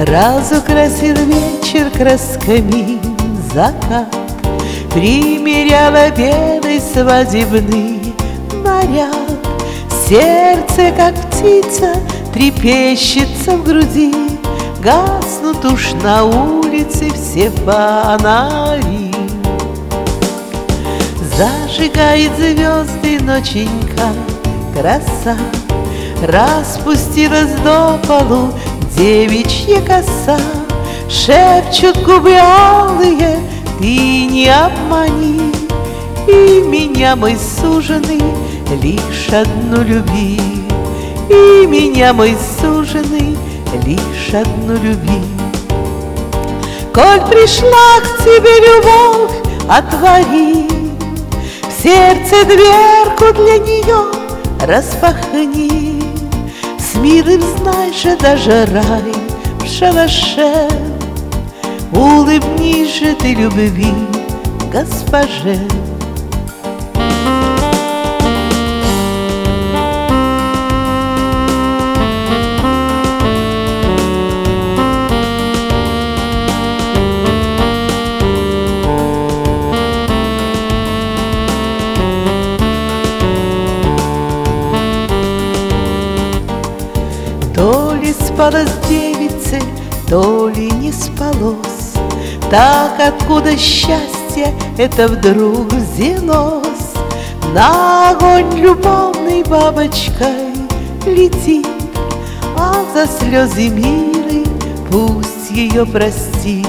Разукрасил вечер красками закат, примеряла белый свадебный наряд. Сердце, как птица, трепещется в груди, гаснут уж на улице все фонари. Зажигает звезды ноченька краса, распустилась до полу девичья коса. Шепчут губы алые, ты не обмани, и меня, мой суженый, лишь одну люби. И меня, мой суженый, лишь одну люби. Коль пришла к тебе любовь, отвори в сердце дверку для нее, распахни. С милым, знай же, даже рай в шалаше. Улыбнись же ты любви госпоже. То ли спалось девице, то ли не спалось, так откуда счастье это вдруг взялось? На огонь любовной бабочкой летит, а за слезы милой пусть ее простит.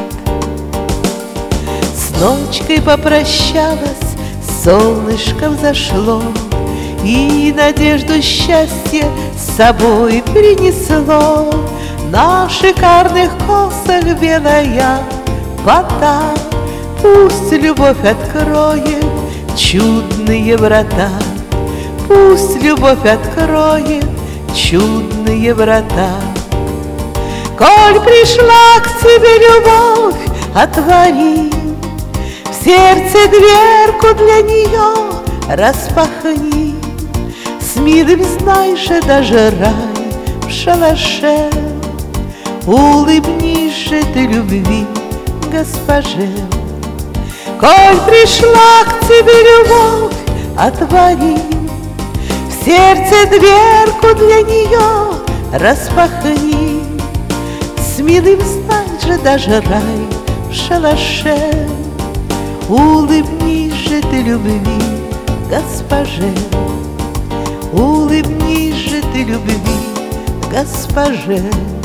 С ночкой попрощалась, солнышко взошло, и надежду счастья с собой принесло. На шикарных косах белая вода, пусть любовь откроет чудные врата. Пусть любовь откроет чудные врата. Коль пришла к тебе любовь, отвори в сердце дверку для нее, распахни. С милым, знай же, даже рай в шалаше. Улыбнись же ты любви госпоже. Коль пришла к тебе любовь, отвори в сердце дверку для нее, распахни. С милым, знай же, даже рай в шалаше. Улыбнись же ты любви госпоже. Улыбнись же ты любви госпоже.